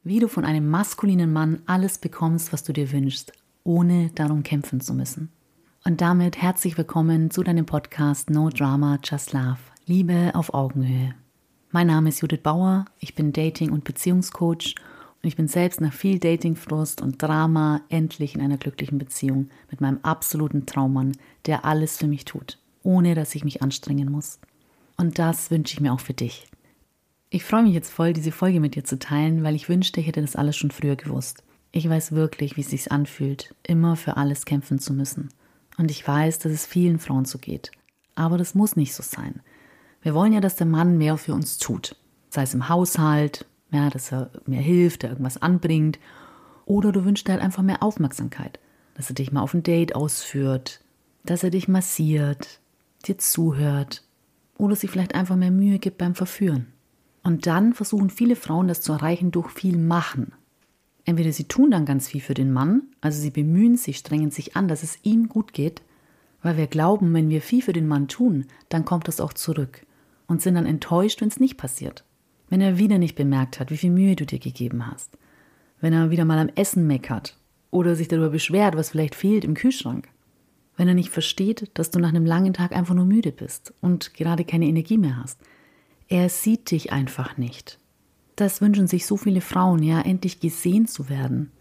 Wie du von einem maskulinen Mann alles bekommst, was du dir wünschst, ohne darum kämpfen zu müssen. Und damit herzlich willkommen zu deinem Podcast No Drama, Just Love. Liebe auf Augenhöhe. Mein Name ist Judith Bauer, ich bin Dating- und Beziehungscoach und ich bin selbst nach viel Datingfrust und Drama endlich in einer glücklichen Beziehung mit meinem absoluten Traummann, der alles für mich tut, ohne dass ich mich anstrengen muss. Und das wünsche ich mir auch für dich. Ich freue mich jetzt voll, diese Folge mit dir zu teilen, weil ich wünschte, ich hätte das alles schon früher gewusst. Ich weiß wirklich, wie es sich anfühlt, immer für alles kämpfen zu müssen. Und ich weiß, dass es vielen Frauen so geht. Aber das muss nicht so sein. Wir wollen ja, dass der Mann mehr für uns tut. Sei es im Haushalt, ja, dass er mehr hilft, der irgendwas anbringt. Oder du wünschst dir halt einfach mehr Aufmerksamkeit. Dass er dich mal auf ein Date ausführt, dass er dich massiert, dir zuhört. Oder sich vielleicht einfach mehr Mühe gibt beim Verführen. Und dann versuchen viele Frauen, das zu erreichen durch viel Machen. Entweder sie tun dann ganz viel für den Mann, also sie bemühen sich, strengen sich an, dass es ihm gut geht, weil wir glauben, wenn wir viel für den Mann tun, dann kommt das auch zurück und sind dann enttäuscht, wenn es nicht passiert. Wenn er wieder nicht bemerkt hat, wie viel Mühe du dir gegeben hast. Wenn er wieder mal am Essen meckert oder sich darüber beschwert, was vielleicht fehlt im Kühlschrank. Wenn er nicht versteht, dass du nach einem langen Tag einfach nur müde bist und gerade keine Energie mehr hast. Er sieht dich einfach nicht. Das wünschen sich so viele Frauen, ja, endlich gesehen zu werden.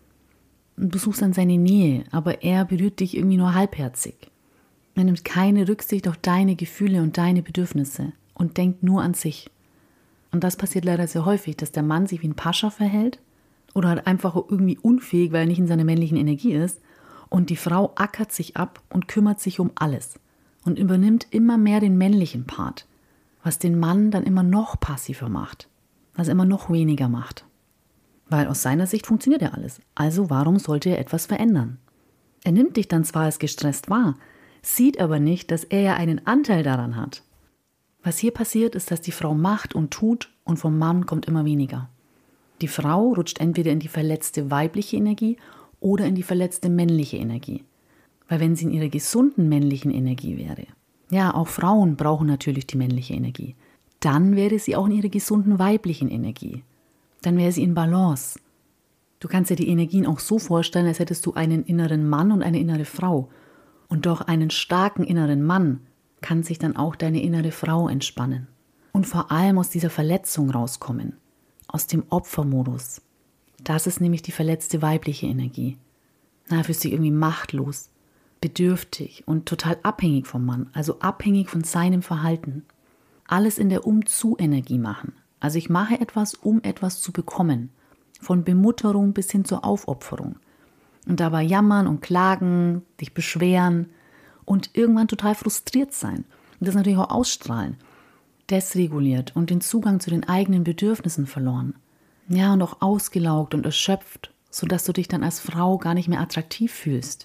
Du suchst dann seine Nähe, aber er berührt dich irgendwie nur halbherzig. Er nimmt keine Rücksicht auf deine Gefühle und deine Bedürfnisse und denkt nur an sich. Und das passiert leider sehr häufig, dass der Mann sich wie ein Pascha verhält oder halt einfach irgendwie unfähig, weil er nicht in seiner männlichen Energie ist und die Frau ackert sich ab und kümmert sich um alles und übernimmt immer mehr den männlichen Part. Was den Mann dann immer noch passiver macht, was er immer noch weniger macht. Weil aus seiner Sicht funktioniert ja alles. Also warum sollte er etwas verändern? Er nimmt dich dann zwar als gestresst wahr, sieht aber nicht, dass er ja einen Anteil daran hat. Was hier passiert, ist, dass die Frau macht und tut und vom Mann kommt immer weniger. Die Frau rutscht entweder in die verletzte weibliche Energie oder in die verletzte männliche Energie. Weil wenn sie in ihrer gesunden männlichen Energie wäre, ja, auch Frauen brauchen natürlich die männliche Energie. Dann wäre sie auch in ihrer gesunden weiblichen Energie. Dann wäre sie in Balance. Du kannst dir die Energien auch so vorstellen, als hättest du einen inneren Mann und eine innere Frau. Und durch einen starken inneren Mann kann sich dann auch deine innere Frau entspannen. Und vor allem aus dieser Verletzung rauskommen. Aus dem Opfermodus. Das ist nämlich die verletzte weibliche Energie. Na, fühlst dich irgendwie machtlos, bedürftig und total abhängig vom Mann, also abhängig von seinem Verhalten. Alles in der Um-zu-Energie machen. Also ich mache etwas, um etwas zu bekommen. Von Bemutterung bis hin zur Aufopferung. Und dabei jammern und klagen, dich beschweren und irgendwann total frustriert sein. Und das natürlich auch ausstrahlen. Desreguliert und den Zugang zu den eigenen Bedürfnissen verloren. Ja, und auch ausgelaugt und erschöpft, sodass du dich dann als Frau gar nicht mehr attraktiv fühlst.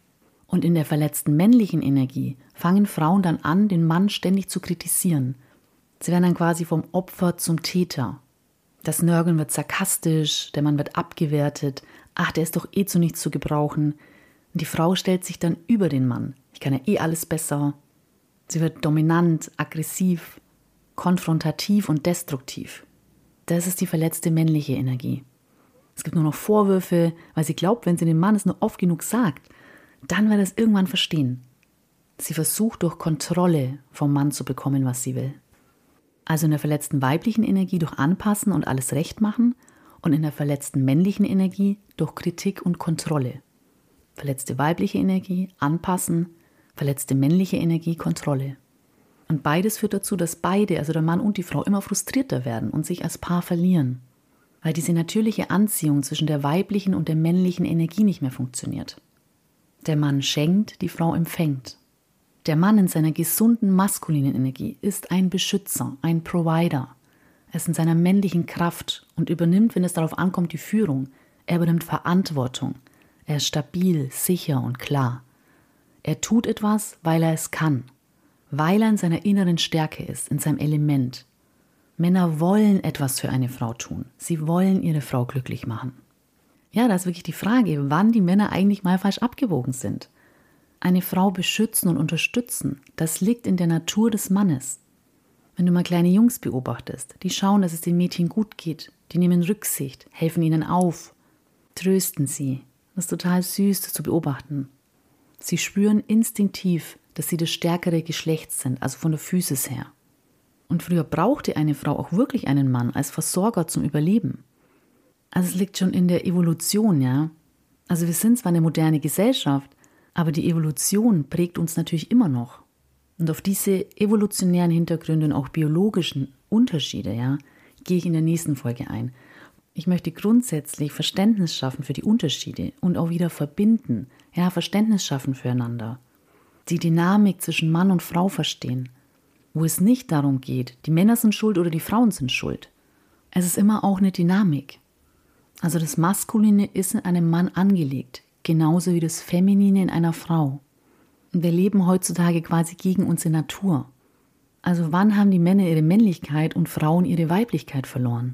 Und in der verletzten männlichen Energie fangen Frauen dann an, den Mann ständig zu kritisieren. Sie werden dann quasi vom Opfer zum Täter. Das Nörgeln wird sarkastisch, der Mann wird abgewertet. Ach, der ist doch eh zu nichts zu gebrauchen. Und die Frau stellt sich dann über den Mann. Ich kann ja eh alles besser. Sie wird dominant, aggressiv, konfrontativ und destruktiv. Das ist die verletzte männliche Energie. Es gibt nur noch Vorwürfe, weil sie glaubt, wenn sie dem Mann es nur oft genug sagt, dann wird er es irgendwann verstehen. Sie versucht durch Kontrolle vom Mann zu bekommen, was sie will. Also in der verletzten weiblichen Energie durch Anpassen und alles recht machen und in der verletzten männlichen Energie durch Kritik und Kontrolle. Verletzte weibliche Energie, Anpassen, verletzte männliche Energie, Kontrolle. Und beides führt dazu, dass beide, also der Mann und die Frau, immer frustrierter werden und sich als Paar verlieren. Weil diese natürliche Anziehung zwischen der weiblichen und der männlichen Energie nicht mehr funktioniert. Der Mann schenkt, die Frau empfängt. Der Mann in seiner gesunden maskulinen Energie ist ein Beschützer, ein Provider. Er ist in seiner männlichen Kraft und übernimmt, wenn es darauf ankommt, die Führung. Er übernimmt Verantwortung. Er ist stabil, sicher und klar. Er tut etwas, weil er es kann. Weil er in seiner inneren Stärke ist, in seinem Element. Männer wollen etwas für eine Frau tun. Sie wollen ihre Frau glücklich machen. Ja, da ist wirklich die Frage, wann die Männer eigentlich mal falsch abgewogen sind. Eine Frau beschützen und unterstützen, das liegt in der Natur des Mannes. Wenn du mal kleine Jungs beobachtest, die schauen, dass es den Mädchen gut geht, Die nehmen Rücksicht, helfen ihnen auf, trösten sie. Das ist total süß, das zu beobachten. Sie spüren instinktiv, dass sie das stärkere Geschlecht sind, also von der Physis her. Und früher brauchte eine Frau auch wirklich einen Mann als Versorger zum Überleben. Also es liegt schon in der Evolution, ja. Also wir sind zwar eine moderne Gesellschaft, aber die Evolution prägt uns natürlich immer noch. Und auf diese evolutionären Hintergründe und auch biologischen Unterschiede, ja, gehe ich in der nächsten Folge ein. Ich möchte grundsätzlich Verständnis schaffen für die Unterschiede und auch wieder verbinden, ja, Verständnis schaffen füreinander. Die Dynamik zwischen Mann und Frau verstehen, wo es nicht darum geht, die Männer sind schuld oder die Frauen sind schuld. Es ist immer auch eine Dynamik. Also das Maskuline ist in einem Mann angelegt, genauso wie das Feminine in einer Frau. Und wir leben heutzutage quasi gegen unsere Natur. Also wann haben die Männer ihre Männlichkeit und Frauen ihre Weiblichkeit verloren?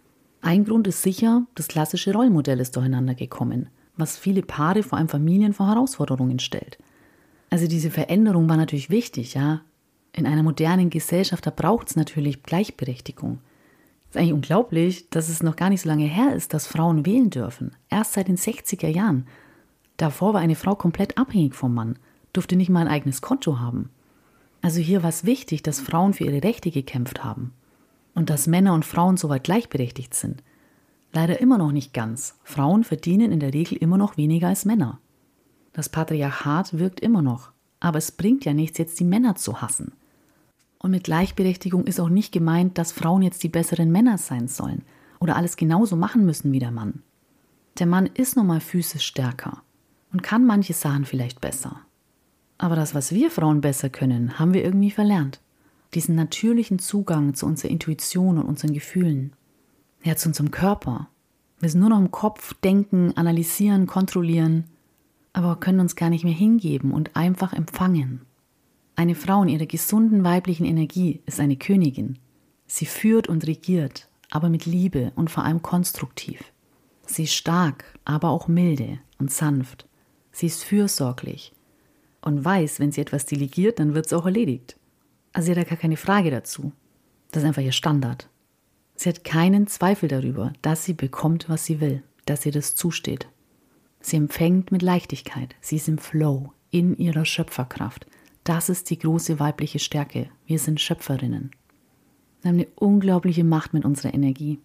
Ein Grund ist sicher, das klassische Rollenmodell ist durcheinander gekommen, was viele Paare, vor allem Familien, vor Herausforderungen stellt. Also diese Veränderung war natürlich wichtig, ja. In einer modernen Gesellschaft, da braucht es natürlich Gleichberechtigung. Es ist eigentlich unglaublich, dass es noch gar nicht so lange her ist, dass Frauen wählen dürfen. Erst seit den 60er Jahren. Davor war eine Frau komplett abhängig vom Mann, durfte nicht mal ein eigenes Konto haben. Also hier war es wichtig, dass Frauen für ihre Rechte gekämpft haben. Und dass Männer und Frauen soweit gleichberechtigt sind. Leider immer noch nicht ganz. Frauen verdienen in der Regel immer noch weniger als Männer. Das Patriarchat wirkt immer noch. Aber es bringt ja nichts, jetzt die Männer zu hassen. Und mit Gleichberechtigung ist auch nicht gemeint, dass Frauen jetzt die besseren Männer sein sollen oder alles genauso machen müssen wie der Mann. Der Mann ist nun mal physisch stärker und kann manche Sachen vielleicht besser. Aber das, was wir Frauen besser können, haben wir irgendwie verlernt. Diesen natürlichen Zugang zu unserer Intuition und unseren Gefühlen. Ja, zu unserem Körper. Wir sind nur noch im Kopf, denken, analysieren, kontrollieren, aber können uns gar nicht mehr hingeben und einfach empfangen. Eine Frau in ihrer gesunden weiblichen Energie ist eine Königin. Sie führt und regiert, aber mit Liebe und vor allem konstruktiv. Sie ist stark, aber auch milde und sanft. Sie ist fürsorglich und weiß, wenn sie etwas delegiert, dann wird es auch erledigt. Also sie hat da gar keine Frage dazu. Das ist einfach ihr Standard. Sie hat keinen Zweifel darüber, dass sie bekommt, was sie will, dass ihr das zusteht. Sie empfängt mit Leichtigkeit. Sie ist im Flow, in ihrer Schöpferkraft. Das ist die große weibliche Stärke. Wir sind Schöpferinnen. Wir haben eine unglaubliche Macht mit unserer Energie.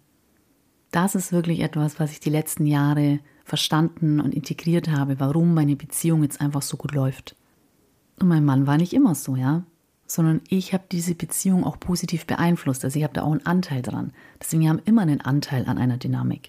Das ist wirklich etwas, was ich die letzten Jahre verstanden und integriert habe, warum meine Beziehung jetzt einfach so gut läuft. Und mein Mann war nicht immer so, ja, sondern ich habe diese Beziehung auch positiv beeinflusst. Also ich habe da auch einen Anteil dran. Deswegen wir haben immer einen Anteil an einer Dynamik.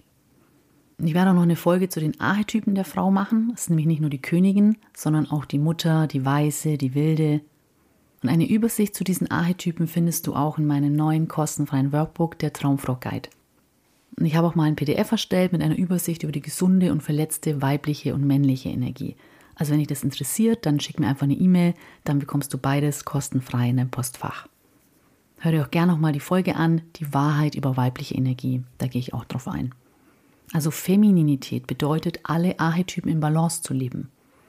Ich werde auch noch eine Folge zu den Archetypen der Frau machen. Das ist nämlich nicht nur die Königin, sondern auch die Mutter, die Weise, die Wilde. Und eine Übersicht zu diesen Archetypen findest du auch in meinem neuen kostenfreien Workbook, der Traumfrau Guide. Und ich habe auch mal ein PDF erstellt mit einer Übersicht über die gesunde und verletzte weibliche und männliche Energie. Also wenn dich das interessiert, dann schick mir einfach eine E-Mail, dann bekommst du beides kostenfrei in deinem Postfach. Hör dir auch gerne nochmal die Folge an, die Wahrheit über weibliche Energie. Da gehe ich auch drauf ein. Also Femininität bedeutet, alle Archetypen in Balance zu leben.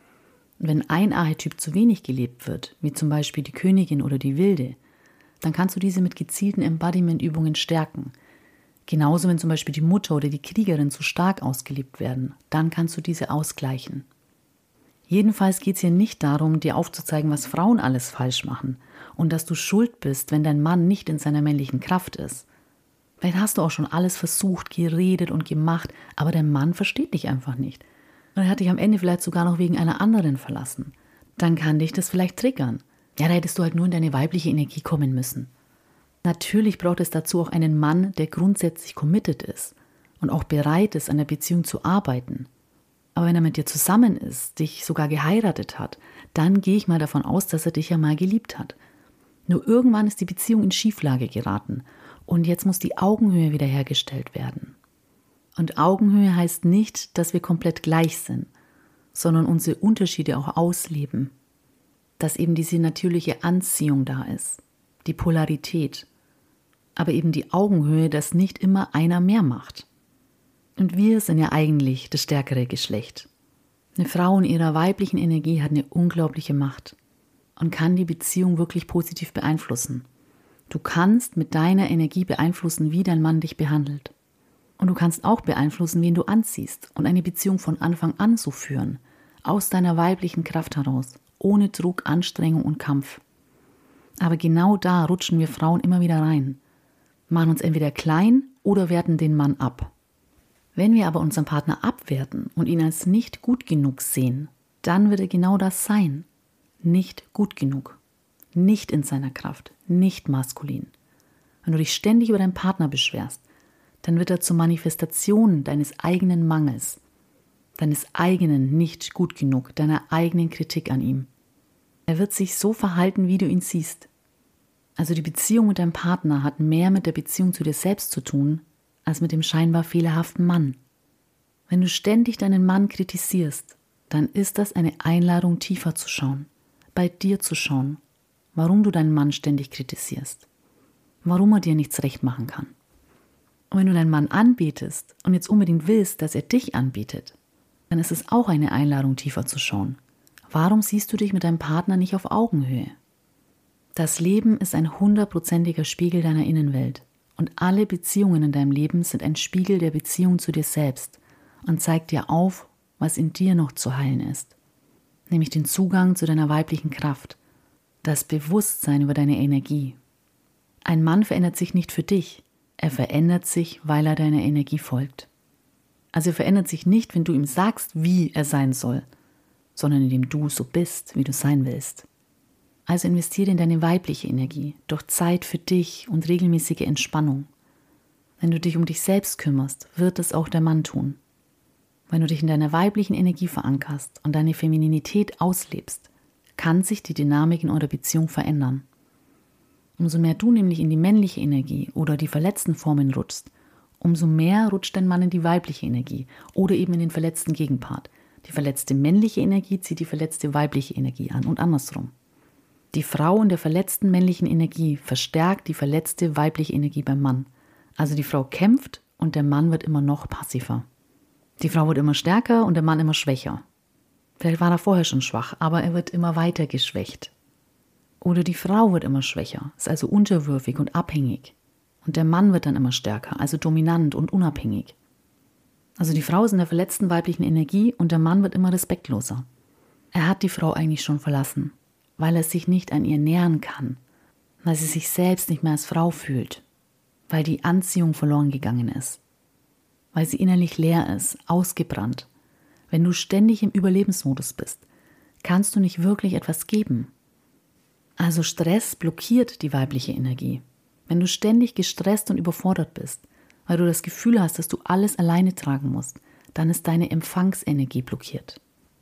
Und wenn ein Archetyp zu wenig gelebt wird, wie zum Beispiel die Königin oder die Wilde, dann kannst du diese mit gezielten Embodiment-Übungen stärken. Genauso, wenn zum Beispiel die Mutter oder die Kriegerin zu stark ausgelebt werden, dann kannst du diese ausgleichen. Jedenfalls geht es hier nicht darum, dir aufzuzeigen, was Frauen alles falsch machen und dass du schuld bist, wenn dein Mann nicht in seiner männlichen Kraft ist. Vielleicht hast du auch schon alles versucht, geredet und gemacht, aber dein Mann versteht dich einfach nicht. Und er hat dich am Ende vielleicht sogar noch wegen einer anderen verlassen. Dann kann dich das vielleicht triggern. Ja, da hättest du halt nur in deine weibliche Energie kommen müssen. Natürlich braucht es dazu auch einen Mann, der grundsätzlich committed ist und auch bereit ist, an der Beziehung zu arbeiten. Aber wenn er mit dir zusammen ist, dich sogar geheiratet hat, dann gehe ich mal davon aus, dass er dich ja mal geliebt hat. Nur irgendwann ist die Beziehung in Schieflage geraten und jetzt muss die Augenhöhe wiederhergestellt werden. Und Augenhöhe heißt nicht, dass wir komplett gleich sind, sondern unsere Unterschiede auch ausleben. Dass eben diese natürliche Anziehung da ist, die Polarität, aber eben die Augenhöhe, dass nicht immer einer mehr macht. Und wir sind ja eigentlich das stärkere Geschlecht. Eine Frau in ihrer weiblichen Energie hat eine unglaubliche Macht und kann die Beziehung wirklich positiv beeinflussen. Du kannst mit deiner Energie beeinflussen, wie dein Mann dich behandelt. Und du kannst auch beeinflussen, wen du anziehst und eine Beziehung von Anfang an so führen, aus deiner weiblichen Kraft heraus, ohne Druck, Anstrengung und Kampf. Aber genau da rutschen wir Frauen immer wieder rein, machen uns entweder klein oder werten den Mann ab. Wenn wir aber unseren Partner abwerten und ihn als nicht gut genug sehen, dann wird er genau das sein. Nicht gut genug. Nicht in seiner Kraft. Nicht maskulin. Wenn du dich ständig über deinen Partner beschwerst, dann wird er zur Manifestation deines eigenen Mangels, deines eigenen nicht gut genug, deiner eigenen Kritik an ihm. Er wird sich so verhalten, wie du ihn siehst. Also die Beziehung mit deinem Partner hat mehr mit der Beziehung zu dir selbst zu tun, als mit dem scheinbar fehlerhaften Mann. Wenn du ständig deinen Mann kritisierst, dann ist das eine Einladung, tiefer zu schauen, bei dir zu schauen, warum du deinen Mann ständig kritisierst, warum er dir nichts recht machen kann. Und wenn du deinen Mann anbetest und jetzt unbedingt willst, dass er dich anbetet, dann ist es auch eine Einladung, tiefer zu schauen. Warum siehst du dich mit deinem Partner nicht auf Augenhöhe? Das Leben ist ein 100%iger Spiegel deiner Innenwelt und alle Beziehungen in deinem Leben sind ein Spiegel der Beziehung zu dir selbst und zeigt dir auf, was in dir noch zu heilen ist, nämlich den Zugang zu deiner weiblichen Kraft, das Bewusstsein über deine Energie. Ein Mann verändert sich nicht für dich, er verändert sich, weil er deiner Energie folgt. Also er verändert sich nicht, wenn du ihm sagst, wie er sein soll, sondern indem du so bist, wie du sein willst. Also investiere in deine weibliche Energie, durch Zeit für dich und regelmäßige Entspannung. Wenn du dich um dich selbst kümmerst, wird es auch der Mann tun. Wenn du dich in deiner weiblichen Energie verankerst und deine Femininität auslebst, kann sich die Dynamik in eurer Beziehung verändern. Umso mehr du nämlich in die männliche Energie oder die verletzten Formen rutschst, umso mehr rutscht dein Mann in die weibliche Energie oder eben in den verletzten Gegenpart. Die verletzte männliche Energie zieht die verletzte weibliche Energie an und andersrum. Die Frau in der verletzten männlichen Energie verstärkt die verletzte weibliche Energie beim Mann. Also die Frau kämpft und der Mann wird immer noch passiver. Die Frau wird immer stärker und der Mann immer schwächer. Vielleicht war er vorher schon schwach, aber er wird immer weiter geschwächt. Oder die Frau wird immer schwächer, ist also unterwürfig und abhängig. Und der Mann wird dann immer stärker, also dominant und unabhängig. Also die Frau ist in der verletzten weiblichen Energie und der Mann wird immer respektloser. Er hat die Frau eigentlich schon verlassen, weil er sich nicht an ihr nähern kann, weil sie sich selbst nicht mehr als Frau fühlt, weil die Anziehung verloren gegangen ist, weil sie innerlich leer ist, ausgebrannt. Wenn du ständig im Überlebensmodus bist, kannst du nicht wirklich etwas geben. Also Stress blockiert die weibliche Energie. Wenn du ständig gestresst und überfordert bist, weil du das Gefühl hast, dass du alles alleine tragen musst, dann ist deine Empfangsenergie blockiert.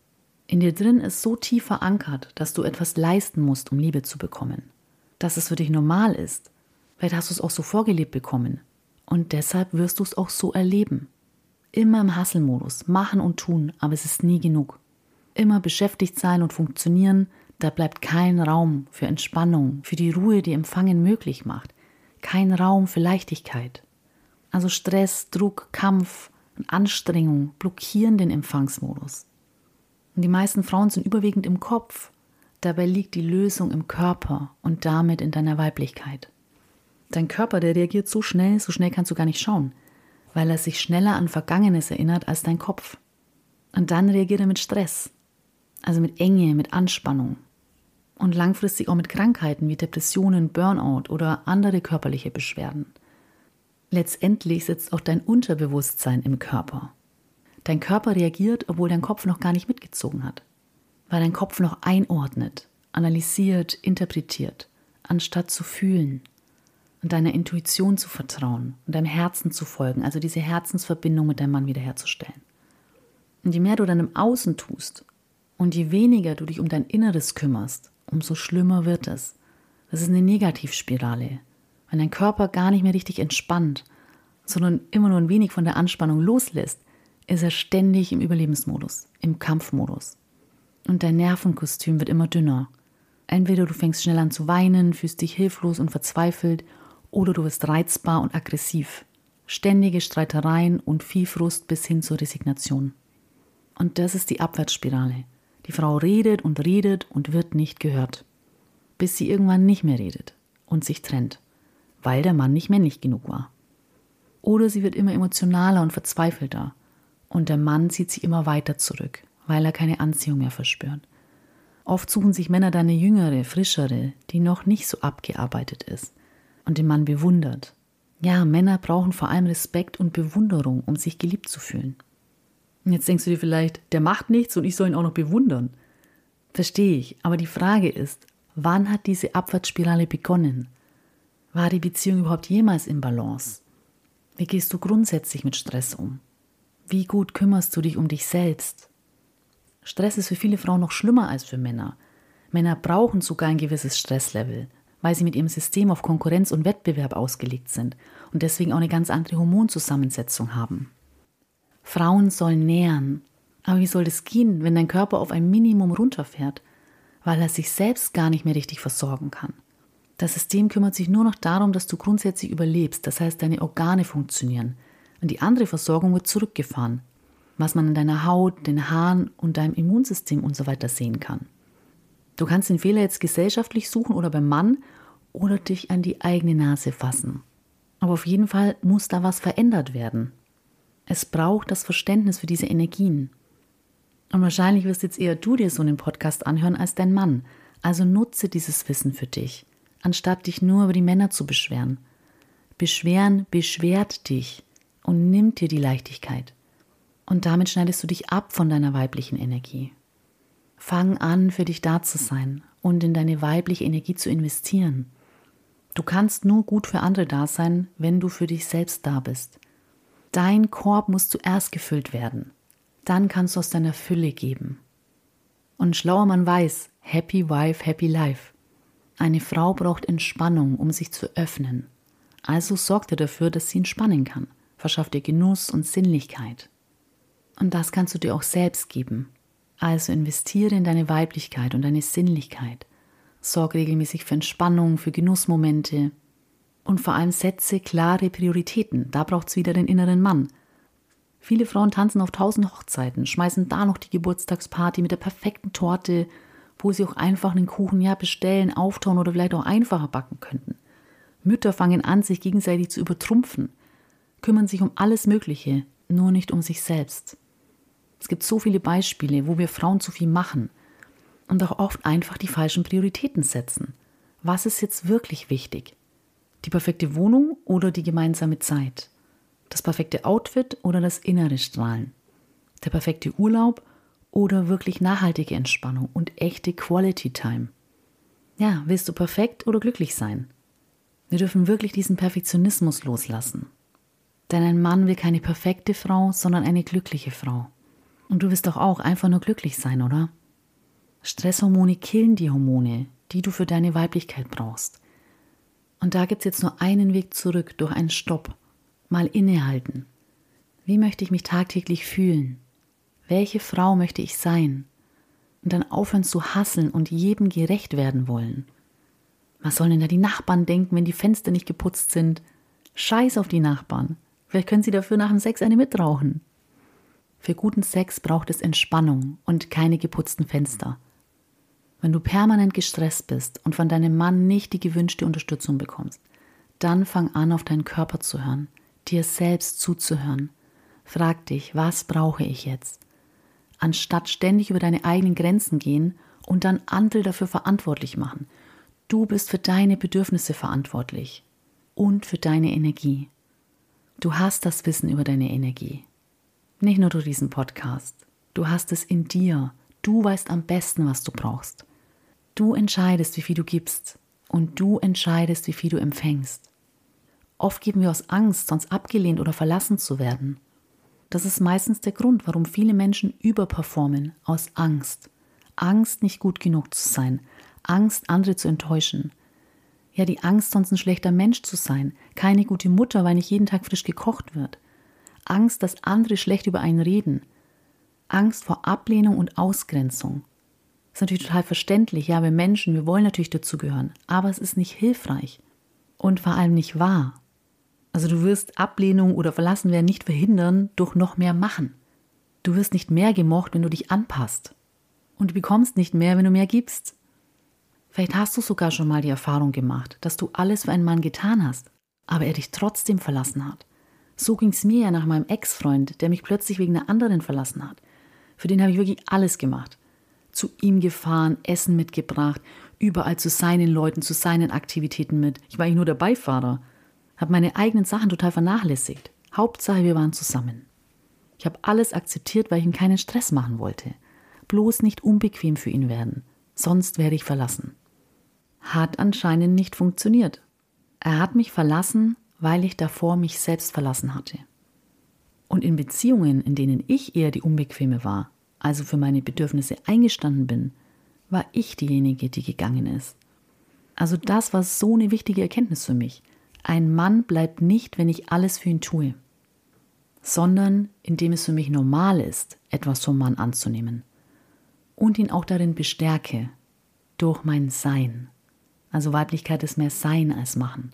In dir drin ist so tief verankert, dass du etwas leisten musst, um Liebe zu bekommen. Dass es für dich normal ist. Vielleicht hast du es auch so vorgelebt bekommen. Und deshalb wirst du es auch so erleben. Immer im Hustle-Modus, machen und tun, aber es ist nie genug. Immer beschäftigt sein und funktionieren, da bleibt kein Raum für Entspannung, für die Ruhe, die Empfangen möglich macht. Kein Raum für Leichtigkeit. Also Stress, Druck, Kampf und Anstrengung blockieren den Empfangsmodus. Und die meisten Frauen sind überwiegend im Kopf. Dabei liegt die Lösung im Körper und damit in deiner Weiblichkeit. Dein Körper, der reagiert so schnell kannst du gar nicht schauen, weil er sich schneller an Vergangenes erinnert als dein Kopf. Und dann reagiert er mit Stress, also mit Enge, mit Anspannung. Und langfristig auch mit Krankheiten wie Depressionen, Burnout oder andere körperliche Beschwerden. Letztendlich sitzt auch dein Unterbewusstsein im Körper. Dein Körper reagiert, obwohl dein Kopf noch gar nicht mitgezogen hat. Weil dein Kopf noch einordnet, analysiert, interpretiert, anstatt zu fühlen und deiner Intuition zu vertrauen und deinem Herzen zu folgen, also diese Herzensverbindung mit deinem Mann wiederherzustellen. Und je mehr du dann im Außen tust und je weniger du dich um dein Inneres kümmerst, umso schlimmer wird es. Das ist eine Negativspirale. Wenn dein Körper gar nicht mehr richtig entspannt, sondern immer nur ein wenig von der Anspannung loslässt, ist er ständig im Überlebensmodus, im Kampfmodus. Und dein Nervenkostüm wird immer dünner. Entweder du fängst schnell an zu weinen, fühlst dich hilflos und verzweifelt, oder du wirst reizbar und aggressiv. Ständige Streitereien und viel Frust bis hin zur Resignation. Und das ist die Abwärtsspirale. Die Frau redet und wird nicht gehört. Bis sie irgendwann nicht mehr redet und sich trennt, weil der Mann nicht männlich genug war. Oder sie wird immer emotionaler und verzweifelter. Und der Mann zieht sich immer weiter zurück, weil er keine Anziehung mehr verspürt. Oft suchen sich Männer dann eine jüngere, frischere, die noch nicht so abgearbeitet ist und den Mann bewundert. Ja, Männer brauchen vor allem Respekt und Bewunderung, um sich geliebt zu fühlen. Und jetzt denkst du dir vielleicht, der macht nichts und ich soll ihn auch noch bewundern. Verstehe ich, aber die Frage ist, wann hat diese Abwärtsspirale begonnen? War die Beziehung überhaupt jemals in Balance? Wie gehst du grundsätzlich mit Stress um? Wie gut kümmerst du dich um dich selbst? Stress ist für viele Frauen noch schlimmer als für Männer. Männer brauchen sogar ein gewisses Stresslevel, weil sie mit ihrem System auf Konkurrenz und Wettbewerb ausgelegt sind und deswegen auch eine ganz andere Hormonzusammensetzung haben. Frauen sollen nähren. Aber wie soll das gehen, wenn dein Körper auf ein Minimum runterfährt, weil er sich selbst gar nicht mehr richtig versorgen kann? Das System kümmert sich nur noch darum, dass du grundsätzlich überlebst, das heißt, deine Organe funktionieren. Und die andere Versorgung wird zurückgefahren, was man an deiner Haut, den Haaren und deinem Immunsystem und so weiter sehen kann. Du kannst den Fehler jetzt gesellschaftlich suchen oder beim Mann oder dich an die eigene Nase fassen. Aber auf jeden Fall muss da was verändert werden. Es braucht das Verständnis für diese Energien. Und wahrscheinlich wirst jetzt eher du dir so einen Podcast anhören als dein Mann. Also nutze dieses Wissen für dich, anstatt dich nur über die Männer zu beschweren. Beschweren beschwert dich und nimmt dir die Leichtigkeit. Und damit schneidest du dich ab von deiner weiblichen Energie. Fang an, für dich da zu sein und in deine weibliche Energie zu investieren. Du kannst nur gut für andere da sein, wenn du für dich selbst da bist. Dein Korb muss zuerst gefüllt werden. Dann kannst du aus deiner Fülle geben. Und ein schlauer Mann weiß, happy wife, happy life. Eine Frau braucht Entspannung, um sich zu öffnen. Also sorg dir dafür, dass sie entspannen kann. Verschaff dir Genuss und Sinnlichkeit. Und das kannst du dir auch selbst geben. Also investiere in deine Weiblichkeit und deine Sinnlichkeit. Sorg regelmäßig für Entspannung, für Genussmomente. Und vor allem setze klare Prioritäten. Da braucht es wieder den inneren Mann. Viele Frauen tanzen auf 1000 Hochzeiten, schmeißen da noch die Geburtstagsparty mit der perfekten Torte, wo sie auch einfach einen Kuchen bestellen, auftauen oder vielleicht auch einfacher backen könnten. Mütter fangen an, sich gegenseitig zu übertrumpfen, kümmern sich um alles Mögliche, nur nicht um sich selbst. Es gibt so viele Beispiele, wo wir Frauen zu viel machen und auch oft einfach die falschen Prioritäten setzen. Was ist jetzt wirklich wichtig? Die perfekte Wohnung oder die gemeinsame Zeit? Das perfekte Outfit oder das innere Strahlen? Der perfekte Urlaub oder wirklich nachhaltige Entspannung und echte Quality Time? Ja, willst du perfekt oder glücklich sein? Wir dürfen wirklich diesen Perfektionismus loslassen. Denn ein Mann will keine perfekte Frau, sondern eine glückliche Frau. Und du willst doch auch einfach nur glücklich sein, oder? Stresshormone killen die Hormone, die du für deine Weiblichkeit brauchst. Und da gibt es jetzt nur einen Weg zurück, durch einen Stopp. Mal innehalten. Wie möchte ich mich tagtäglich fühlen? Welche Frau möchte ich sein? Und dann aufhören zu hasseln und jedem gerecht werden wollen. Was sollen denn da die Nachbarn denken, wenn die Fenster nicht geputzt sind? Scheiß auf die Nachbarn. Vielleicht können sie dafür nach dem Sex eine mitrauchen. Für guten Sex braucht es Entspannung und keine geputzten Fenster. Wenn du permanent gestresst bist und von deinem Mann nicht die gewünschte Unterstützung bekommst, dann fang an, auf deinen Körper zu hören, dir selbst zuzuhören. Frag dich, was brauche ich jetzt? Anstatt ständig über deine eigenen Grenzen gehen und dann andere dafür verantwortlich machen. Du bist für deine Bedürfnisse verantwortlich und für deine Energie. Du hast das Wissen über deine Energie. Nicht nur durch diesen Podcast. Du hast es in dir. Du weißt am besten, was du brauchst. Du entscheidest, wie viel du gibst und du entscheidest, wie viel du empfängst. Oft geben wir aus Angst, sonst abgelehnt oder verlassen zu werden. Das ist meistens der Grund, warum viele Menschen überperformen, aus Angst. Angst, nicht gut genug zu sein. Angst, andere zu enttäuschen. Ja, die Angst, sonst ein schlechter Mensch zu sein. Keine gute Mutter, weil nicht jeden Tag frisch gekocht wird. Angst, dass andere schlecht über einen reden. Angst vor Ablehnung und Ausgrenzung. Das ist natürlich total verständlich. Ja, wir Menschen, wir wollen natürlich dazugehören. Aber es ist nicht hilfreich. Und vor allem nicht wahr. Also du wirst Ablehnung oder Verlassenwerden nicht verhindern durch noch mehr machen. Du wirst nicht mehr gemocht, wenn du dich anpasst. Und du bekommst nicht mehr, wenn du mehr gibst. Vielleicht hast du sogar schon mal die Erfahrung gemacht, dass du alles für einen Mann getan hast, aber er dich trotzdem verlassen hat. So ging es mir ja nach meinem Ex-Freund, der mich plötzlich wegen einer anderen verlassen hat. Für den habe ich wirklich alles gemacht. Zu ihm gefahren, Essen mitgebracht, überall zu seinen Leuten, zu seinen Aktivitäten mit. Ich war eigentlich nur der Beifahrer. Habe meine eigenen Sachen total vernachlässigt. Hauptsache, wir waren zusammen. Ich habe alles akzeptiert, weil ich ihm keinen Stress machen wollte. Bloß nicht unbequem für ihn werden. Sonst werde ich verlassen. Hat anscheinend nicht funktioniert. Er hat mich verlassen, weil ich davor mich selbst verlassen hatte. Und in Beziehungen, in denen ich eher die Unbequeme war, also für meine Bedürfnisse eingestanden bin, war ich diejenige, die gegangen ist. Also das war so eine wichtige Erkenntnis für mich. Ein Mann bleibt nicht, wenn ich alles für ihn tue, sondern indem es für mich normal ist, etwas vom Mann anzunehmen und ihn auch darin bestärke, durch mein Sein. Also Weiblichkeit ist mehr Sein als Machen.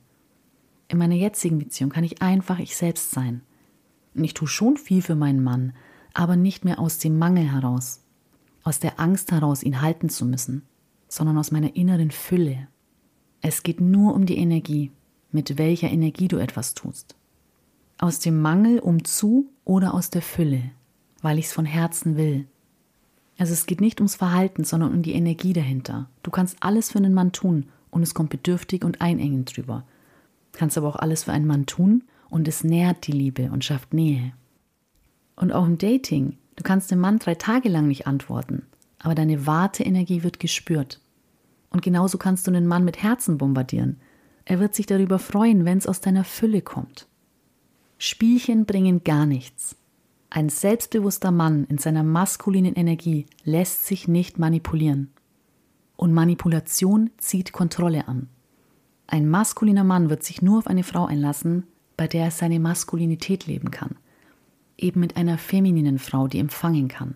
In meiner jetzigen Beziehung kann ich einfach ich selbst sein. Und ich tue schon viel für meinen Mann, aber nicht mehr aus dem Mangel heraus, aus der Angst heraus, ihn halten zu müssen, sondern aus meiner inneren Fülle. Es geht nur um die Energie, mit welcher Energie du etwas tust. Aus dem Mangel oder aus der Fülle, weil ich es von Herzen will. Also es geht nicht ums Verhalten, sondern um die Energie dahinter. Du kannst alles für einen Mann tun und es kommt bedürftig und einengend drüber. Du kannst aber auch alles für einen Mann tun und es nährt die Liebe und schafft Nähe. Und auch im Dating, du kannst dem Mann 3 Tage lang nicht antworten, aber deine Warteenergie wird gespürt. Und genauso kannst du einen Mann mit Herzen bombardieren. Er wird sich darüber freuen, wenn es aus deiner Fülle kommt. Spielchen bringen gar nichts. Ein selbstbewusster Mann in seiner maskulinen Energie lässt sich nicht manipulieren. Und Manipulation zieht Kontrolle an. Ein maskuliner Mann wird sich nur auf eine Frau einlassen, bei der er seine Maskulinität leben kann. Eben mit einer femininen Frau, die empfangen kann.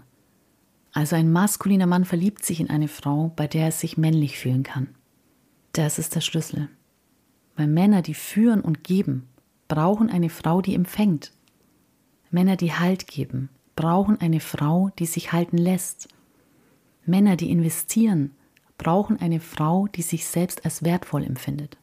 Also ein maskuliner Mann verliebt sich in eine Frau, bei der er sich männlich fühlen kann. Das ist der Schlüssel. Weil Männer, die führen und geben, brauchen eine Frau, die empfängt. Männer, die Halt geben, brauchen eine Frau, die sich halten lässt. Männer, die investieren, brauchen eine Frau, die sich selbst als wertvoll empfindet.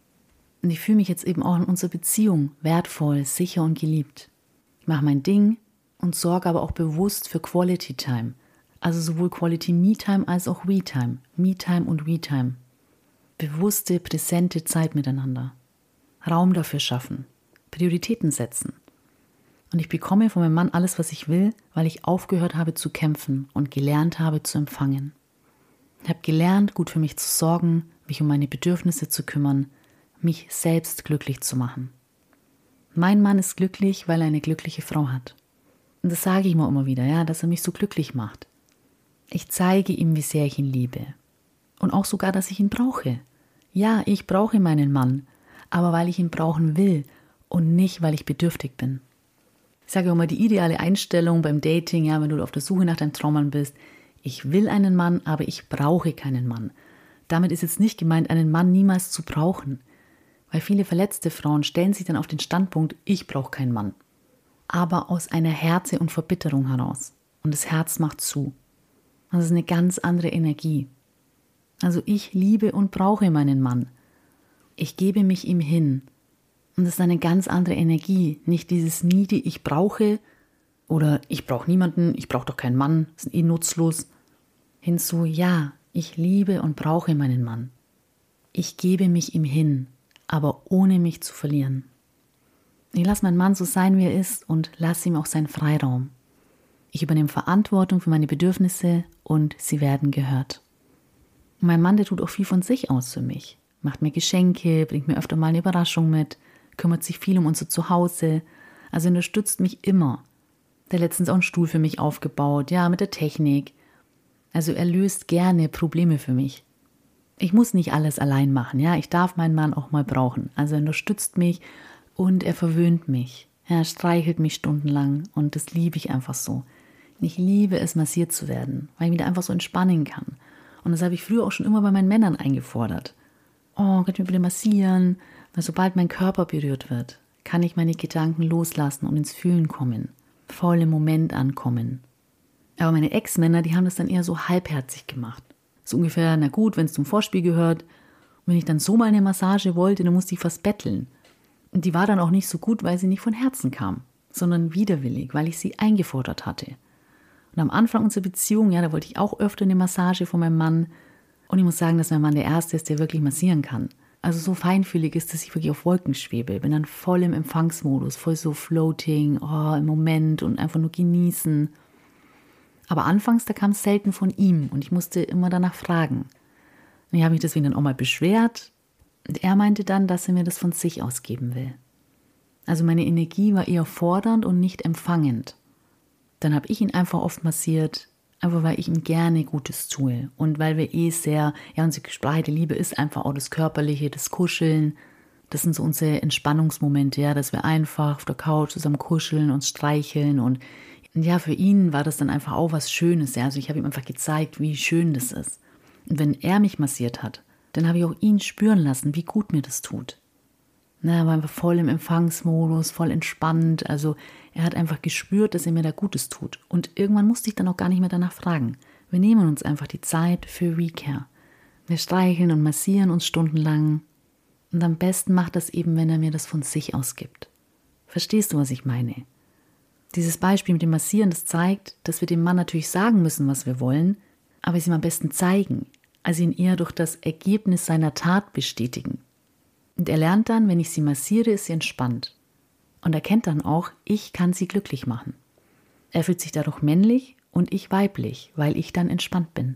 Und ich fühle mich jetzt eben auch in unserer Beziehung wertvoll, sicher und geliebt. Ich mache mein Ding und sorge aber auch bewusst für Quality Time. Also sowohl Quality Me Time als auch We Time. Me Time und We Time. Bewusste, präsente Zeit miteinander. Raum dafür schaffen. Prioritäten setzen. Und ich bekomme von meinem Mann alles, was ich will, weil ich aufgehört habe zu kämpfen und gelernt habe zu empfangen. Ich habe gelernt, gut für mich zu sorgen, mich um meine Bedürfnisse zu kümmern, mich selbst glücklich zu machen. Mein Mann ist glücklich, weil er eine glückliche Frau hat. Und das sage ich mir immer wieder, ja, dass er mich so glücklich macht. Ich zeige ihm, wie sehr ich ihn liebe. Und auch sogar, dass ich ihn brauche. Ja, ich brauche meinen Mann, aber weil ich ihn brauchen will und nicht, weil ich bedürftig bin. Ich sage immer, die ideale Einstellung beim Dating, ja, wenn du auf der Suche nach deinem Traummann bist, ich will einen Mann, aber ich brauche keinen Mann. Damit ist jetzt nicht gemeint, einen Mann niemals zu brauchen. Weil viele verletzte Frauen stellen sich dann auf den Standpunkt, ich brauche keinen Mann. Aber aus einer Härte und Verbitterung heraus. Und das Herz macht zu. Das ist eine ganz andere Energie. Also ich liebe und brauche meinen Mann. Ich gebe mich ihm hin. Und das ist eine ganz andere Energie. Nicht dieses needy, ich brauche oder ich brauche niemanden, ich brauche doch keinen Mann, das ist nutzlos. Hinzu, ja, ich liebe und brauche meinen Mann. Ich gebe mich ihm hin, aber ohne mich zu verlieren. Ich lasse meinen Mann so sein, wie er ist und lasse ihm auch seinen Freiraum. Ich übernehme Verantwortung für meine Bedürfnisse und sie werden gehört. Und mein Mann, der tut auch viel von sich aus für mich. Macht mir Geschenke, bringt mir öfter mal eine Überraschung mit, kümmert sich viel um unser Zuhause, also unterstützt mich immer. Der hat letztens auch einen Stuhl für mich aufgebaut, ja, mit der Technik. Also er löst gerne Probleme für mich. Ich muss nicht alles allein machen, ja, ich darf meinen Mann auch mal brauchen. Also er unterstützt mich und er verwöhnt mich. Er streichelt mich stundenlang und das liebe ich einfach so. Ich liebe es, massiert zu werden, weil ich mich da einfach so entspannen kann. Und das habe ich früher auch schon immer bei meinen Männern eingefordert. Oh, könnt ihr mir bitte massieren? Weil sobald mein Körper berührt wird, kann ich meine Gedanken loslassen und ins Fühlen kommen. Voll im Moment ankommen. Aber meine Ex-Männer, die haben das dann eher so halbherzig gemacht. So ungefähr, na gut, wenn es zum Vorspiel gehört. Und wenn ich dann so mal eine Massage wollte, dann musste ich fast betteln. Und die war dann auch nicht so gut, weil sie nicht von Herzen kam, sondern widerwillig, weil ich sie eingefordert hatte. Und am Anfang unserer Beziehung, da wollte ich auch öfter eine Massage von meinem Mann. Und ich muss sagen, dass mein Mann der Erste ist, der wirklich massieren kann. Also so feinfühlig ist, dass ich wirklich auf Wolken schwebe. Bin dann voll im Empfangsmodus, voll so floating, im Moment und einfach nur genießen. Aber anfangs, da kam es selten von ihm und ich musste immer danach fragen. Und ich habe mich deswegen dann auch mal beschwert. Und er meinte dann, dass er mir das von sich aus geben will. Also meine Energie war eher fordernd und nicht empfangend. Dann habe ich ihn einfach oft massiert, einfach weil ich ihm gerne Gutes tue. Und weil wir sehr, unsere Sprache der Liebe ist einfach auch das Körperliche, das Kuscheln. Das sind so unsere Entspannungsmomente, dass wir einfach auf der Couch zusammen kuscheln, uns streicheln. Und für ihn war das dann einfach auch was Schönes. Also ich habe ihm einfach gezeigt, wie schön das ist. Und wenn er mich massiert hat, dann habe ich auch ihn spüren lassen, wie gut mir das tut. Er war einfach voll im Empfangsmodus, voll entspannt. Also er hat einfach gespürt, dass er mir da Gutes tut. Und irgendwann musste ich dann auch gar nicht mehr danach fragen. Wir nehmen uns einfach die Zeit für Recare. Wir streicheln und massieren uns stundenlang. Und am besten macht das eben, wenn er mir das von sich aus gibt. Verstehst du, was ich meine? Dieses Beispiel mit dem Massieren, das zeigt, dass wir dem Mann natürlich sagen müssen, was wir wollen, aber es ihm am besten zeigen, also ihn eher durch das Ergebnis seiner Tat bestätigen. Und er lernt dann, wenn ich sie massiere, ist sie entspannt. Und erkennt dann auch, ich kann sie glücklich machen. Er fühlt sich dadurch männlich und ich weiblich, weil ich dann entspannt bin.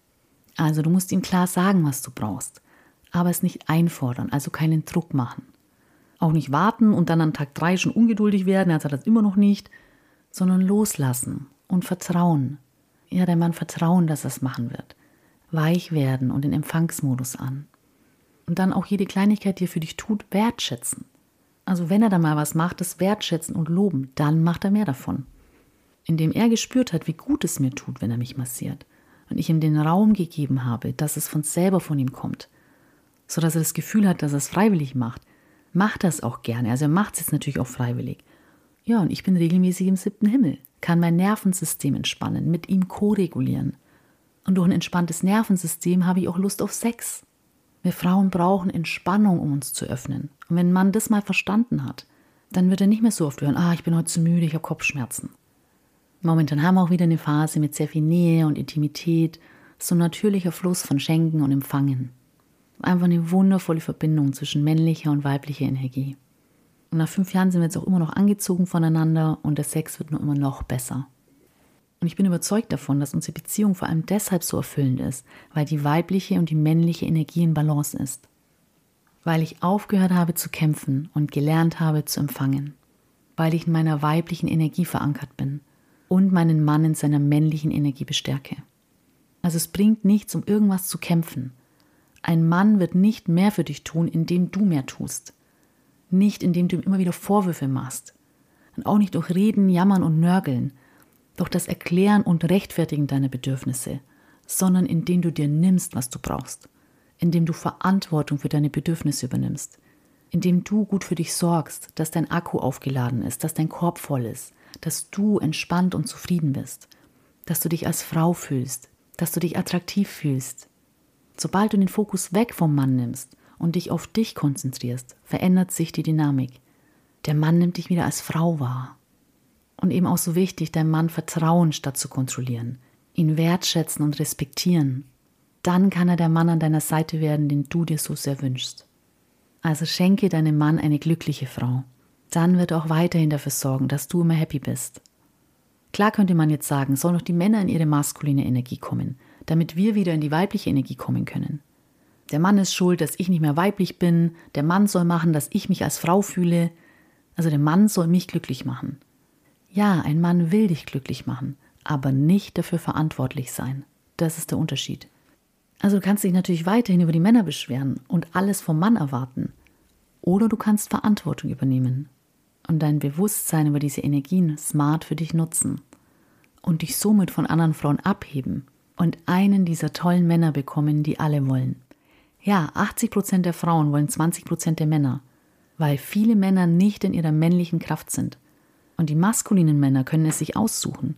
Also du musst ihm klar sagen, was du brauchst, aber es nicht einfordern, also keinen Druck machen. Auch nicht warten und dann an Tag 3 schon ungeduldig werden, er hat das immer noch nicht, sondern loslassen und vertrauen. Dein Mann vertrauen, dass er es machen wird. Weich werden und den Empfangsmodus an. Und dann auch jede Kleinigkeit, die er für dich tut, wertschätzen. Also wenn er da mal was macht, das wertschätzen und loben, dann macht er mehr davon. Indem er gespürt hat, wie gut es mir tut, wenn er mich massiert. Und ich ihm den Raum gegeben habe, dass es von selber von ihm kommt. Sodass er das Gefühl hat, dass er es freiwillig macht. Macht er es auch gerne. Also er macht es jetzt natürlich auch freiwillig. Ja, und ich bin regelmäßig im 7. Himmel. Kann mein Nervensystem entspannen, mit ihm ko-regulieren. Und durch ein entspanntes Nervensystem habe ich auch Lust auf Sex. Wir Frauen brauchen Entspannung, um uns zu öffnen. Und wenn ein Mann das mal verstanden hat, dann wird er nicht mehr so oft hören, ich bin heute zu müde, ich habe Kopfschmerzen. Momentan haben wir auch wieder eine Phase mit sehr viel Nähe und Intimität, so ein natürlicher Fluss von Schenken und Empfangen. Einfach eine wundervolle Verbindung zwischen männlicher und weiblicher Energie. Und nach 5 Jahren sind wir jetzt auch immer noch angezogen voneinander und der Sex wird nur immer noch besser. Und ich bin überzeugt davon, dass unsere Beziehung vor allem deshalb so erfüllend ist, weil die weibliche und die männliche Energie in Balance ist. Weil ich aufgehört habe zu kämpfen und gelernt habe zu empfangen. Weil ich in meiner weiblichen Energie verankert bin und meinen Mann in seiner männlichen Energie bestärke. Also es bringt nichts, um irgendwas zu kämpfen. Ein Mann wird nicht mehr für dich tun, indem du mehr tust. Nicht, indem du ihm immer wieder Vorwürfe machst. Und auch nicht durch Reden, Jammern und Nörgeln, durch das Erklären und Rechtfertigen deiner Bedürfnisse, sondern indem du dir nimmst, was du brauchst, indem du Verantwortung für deine Bedürfnisse übernimmst, indem du gut für dich sorgst, dass dein Akku aufgeladen ist, dass dein Korb voll ist, dass du entspannt und zufrieden bist, dass du dich als Frau fühlst, dass du dich attraktiv fühlst. Sobald du den Fokus weg vom Mann nimmst und dich auf dich konzentrierst, verändert sich die Dynamik. Der Mann nimmt dich wieder als Frau wahr. Und eben auch so wichtig, deinem Mann vertrauen statt zu kontrollieren, ihn wertschätzen und respektieren. Dann kann er der Mann an deiner Seite werden, den du dir so sehr wünschst. Also schenke deinem Mann eine glückliche Frau. Dann wird er auch weiterhin dafür sorgen, dass du immer happy bist. Klar könnte man jetzt sagen, sollen doch die Männer in ihre maskuline Energie kommen, damit wir wieder in die weibliche Energie kommen können. Der Mann ist schuld, dass ich nicht mehr weiblich bin. Der Mann soll machen, dass ich mich als Frau fühle. Also der Mann soll mich glücklich machen. Ja, ein Mann will dich glücklich machen, aber nicht dafür verantwortlich sein. Das ist der Unterschied. Also du kannst dich natürlich weiterhin über die Männer beschweren und alles vom Mann erwarten. Oder du kannst Verantwortung übernehmen und dein Bewusstsein über diese Energien smart für dich nutzen und dich somit von anderen Frauen abheben und einen dieser tollen Männer bekommen, die alle wollen. Ja, 80% der Frauen wollen 20% der Männer, weil viele Männer nicht in ihrer männlichen Kraft sind. Und die maskulinen Männer können es sich aussuchen.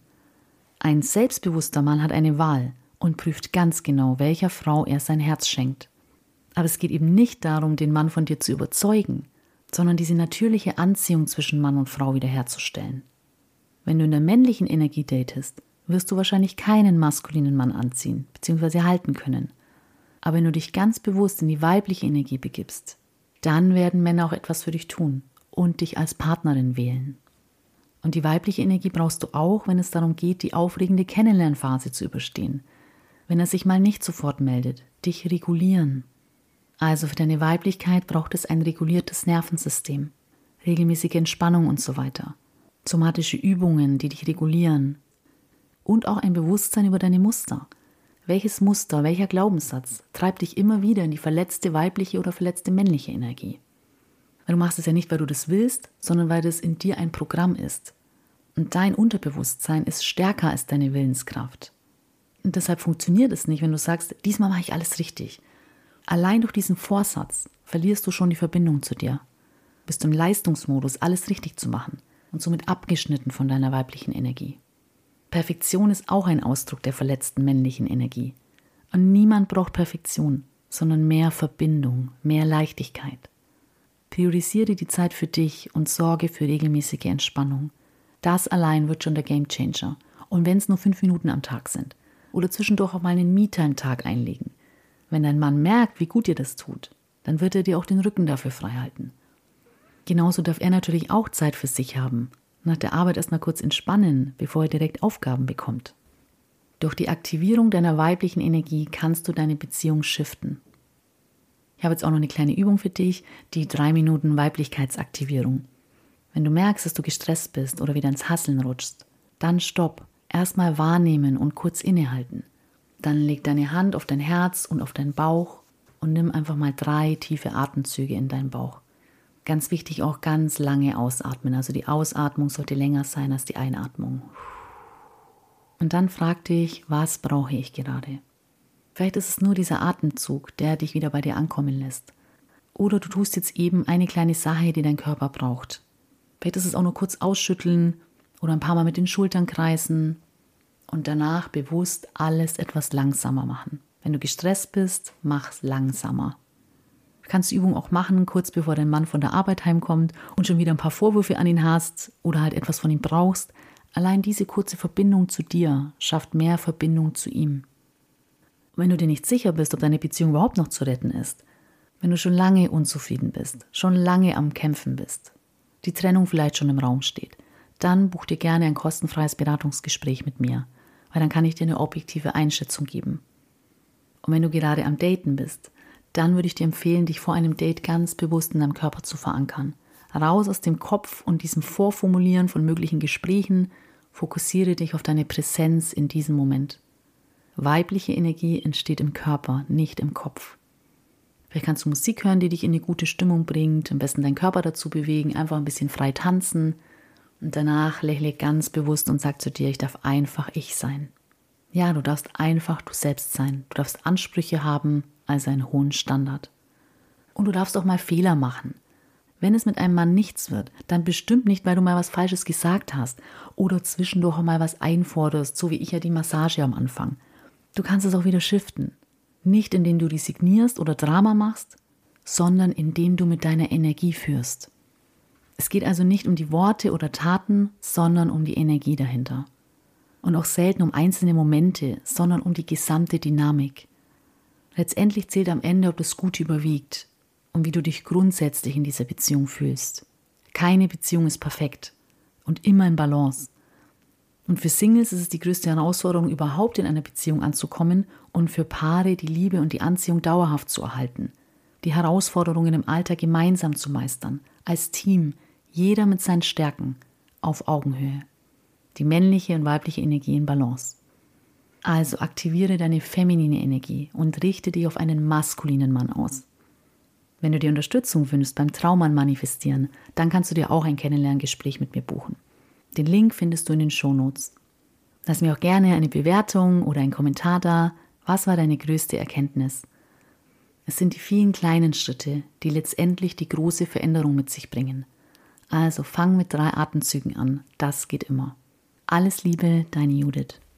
Ein selbstbewusster Mann hat eine Wahl und prüft ganz genau, welcher Frau er sein Herz schenkt. Aber es geht eben nicht darum, den Mann von dir zu überzeugen, sondern diese natürliche Anziehung zwischen Mann und Frau wiederherzustellen. Wenn du in der männlichen Energie datest, wirst du wahrscheinlich keinen maskulinen Mann anziehen bzw. halten können. Aber wenn du dich ganz bewusst in die weibliche Energie begibst, dann werden Männer auch etwas für dich tun und dich als Partnerin wählen. Und die weibliche Energie brauchst du auch, wenn es darum geht, die aufregende Kennenlernphase zu überstehen. Wenn er sich mal nicht sofort meldet, dich regulieren. Also für deine Weiblichkeit braucht es ein reguliertes Nervensystem, regelmäßige Entspannung und so weiter. Somatische Übungen, die dich regulieren. Und auch ein Bewusstsein über deine Muster. Welches Muster, welcher Glaubenssatz treibt dich immer wieder in die verletzte weibliche oder verletzte männliche Energie? Weil du machst es ja nicht, weil du das willst, sondern weil das in dir ein Programm ist. Und dein Unterbewusstsein ist stärker als deine Willenskraft. Und deshalb funktioniert es nicht, wenn du sagst, diesmal mache ich alles richtig. Allein durch diesen Vorsatz verlierst du schon die Verbindung zu dir. Bist im Leistungsmodus, alles richtig zu machen und somit abgeschnitten von deiner weiblichen Energie. Perfektion ist auch ein Ausdruck der verletzten männlichen Energie. Und niemand braucht Perfektion, sondern mehr Verbindung, mehr Leichtigkeit. Priorisiere die Zeit für dich und sorge für regelmäßige Entspannung. Das allein wird schon der Gamechanger. Und wenn es nur 5 Minuten am Tag sind oder zwischendurch auch mal einen Me-Time-Tag einlegen. Wenn dein Mann merkt, wie gut dir das tut, dann wird er dir auch den Rücken dafür frei halten. Genauso darf er natürlich auch Zeit für sich haben. Nach der Arbeit erstmal kurz entspannen, bevor er direkt Aufgaben bekommt. Durch die Aktivierung deiner weiblichen Energie kannst du deine Beziehung shiften. Ich habe jetzt auch noch eine kleine Übung für dich, die 3 Minuten Weiblichkeitsaktivierung. Wenn du merkst, dass du gestresst bist oder wieder ins Hasseln rutschst, dann stopp, erstmal wahrnehmen und kurz innehalten. Dann leg deine Hand auf dein Herz und auf deinen Bauch und nimm einfach mal 3 tiefe Atemzüge in deinen Bauch. Ganz wichtig, auch ganz lange ausatmen. Also die Ausatmung sollte länger sein als die Einatmung. Und dann frag dich, was brauche ich gerade? Vielleicht ist es nur dieser Atemzug, der dich wieder bei dir ankommen lässt. Oder du tust jetzt eben eine kleine Sache, die dein Körper braucht. Vielleicht ist es auch nur kurz ausschütteln oder ein paar Mal mit den Schultern kreisen und danach bewusst alles etwas langsamer machen. Wenn du gestresst bist, mach's langsamer. Du kannst die Übung auch machen, kurz bevor dein Mann von der Arbeit heimkommt und schon wieder ein paar Vorwürfe an ihn hast oder halt etwas von ihm brauchst. Allein diese kurze Verbindung zu dir schafft mehr Verbindung zu ihm. Und wenn du dir nicht sicher bist, ob deine Beziehung überhaupt noch zu retten ist, wenn du schon lange unzufrieden bist, schon lange am Kämpfen bist, die Trennung vielleicht schon im Raum steht, dann buch dir gerne ein kostenfreies Beratungsgespräch mit mir, weil dann kann ich dir eine objektive Einschätzung geben. Und wenn du gerade am Daten bist, dann würde ich dir empfehlen, dich vor einem Date ganz bewusst in deinem Körper zu verankern. Raus aus dem Kopf und diesem Vorformulieren von möglichen Gesprächen, fokussiere dich auf deine Präsenz in diesem Moment. Weibliche Energie entsteht im Körper, nicht im Kopf. Vielleicht kannst du Musik hören, die dich in eine gute Stimmung bringt, am besten deinen Körper dazu bewegen, einfach ein bisschen frei tanzen und danach lächle ganz bewusst und sag zu dir, ich darf einfach ich sein. Ja, du darfst einfach du selbst sein. Du darfst Ansprüche haben, also einen hohen Standard. Und du darfst auch mal Fehler machen. Wenn es mit einem Mann nichts wird, dann bestimmt nicht, weil du mal was Falsches gesagt hast oder zwischendurch auch mal was einforderst, so wie ich ja die Massage am Anfang. Du kannst es auch wieder shiften. Nicht indem du resignierst oder Drama machst, sondern indem du mit deiner Energie führst. Es geht also nicht um die Worte oder Taten, sondern um die Energie dahinter. Und auch selten um einzelne Momente, sondern um die gesamte Dynamik. Letztendlich zählt am Ende, ob das Gute überwiegt und wie du dich grundsätzlich in dieser Beziehung fühlst. Keine Beziehung ist perfekt und immer in Balance. Und für Singles ist es die größte Herausforderung, überhaupt in einer Beziehung anzukommen und für Paare die Liebe und die Anziehung dauerhaft zu erhalten. Die Herausforderungen im Alltag gemeinsam zu meistern, als Team, jeder mit seinen Stärken, auf Augenhöhe. Die männliche und weibliche Energie in Balance. Also aktiviere deine feminine Energie und richte dich auf einen maskulinen Mann aus. Wenn du dir Unterstützung wünschst beim Traummann manifestieren, dann kannst du dir auch ein Kennenlerngespräch mit mir buchen. Den Link findest du in den Shownotes. Lass mir auch gerne eine Bewertung oder einen Kommentar da. Was war deine größte Erkenntnis? Es sind die vielen kleinen Schritte, die letztendlich die große Veränderung mit sich bringen. Also fang mit 3 Atemzügen an. Das geht immer. Alles Liebe, deine Judith.